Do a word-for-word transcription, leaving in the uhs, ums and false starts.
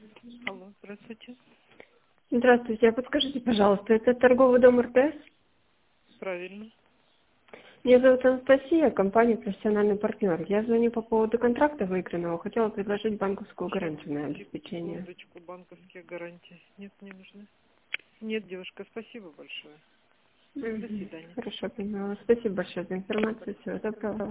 Алло, здравствуйте. Здравствуйте, а подскажите, пожалуйста, это торговый дом РТС? Правильно. Меня зовут Анастасия, компания «Профессиональный партнер». Я звоню по поводу контракта выигранного. Хотела предложить банковскую гарантию на обеспечение. Секундочку, банковские гарантии. Нет, не нужны. Нет, девушка, спасибо большое. До Мгм. свидания. Хорошо, поняла. Спасибо большое за информацию. Всего доброго.